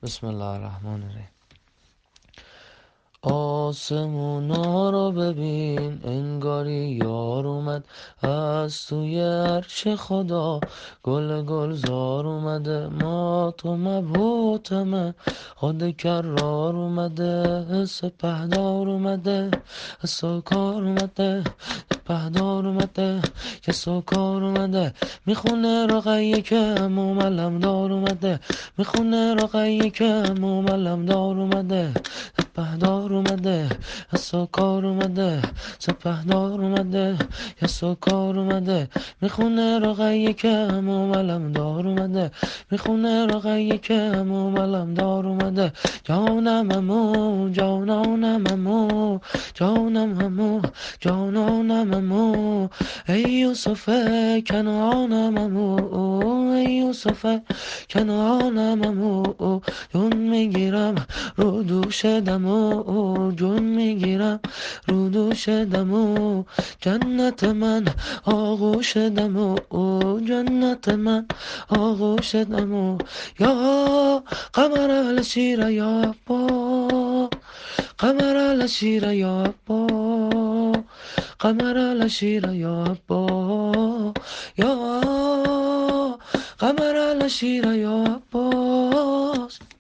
بسم الله الرحمن الرحیم. آسمونا رو ببین، انگاری یار اومد از توی عرش خدا. گلزار اومده، ما تو مبهوتمه. خود کرار اومده، سپهدار اومده، سوکار اومده، سپهدار اومده، که سوکار اومده. میخونه رقیه که موملم دار اومده، میخونه رقیه که موملم دار اومده. سپهدار اومده، سوکار اومده، سپهدار اومده، یا سوکار اومده. میخونه رقیه که موملم دار اومده، میخونه رقیه که موملم دار اومده. جانم امو، جانانم امو، جانم امو، جانانم امو. ای یوسف کنانم امو، ای یوسف کنانم امو. جون میگیرم رو دوش دمو، جون میگیرم رو دوش دمو. جنت من آغوش دمو، جنت من آغوش دمو. یا قمر الشیر یا با، قمر الشیر یا با، قمر الشیر یا با، یا قمر الشیر یا با.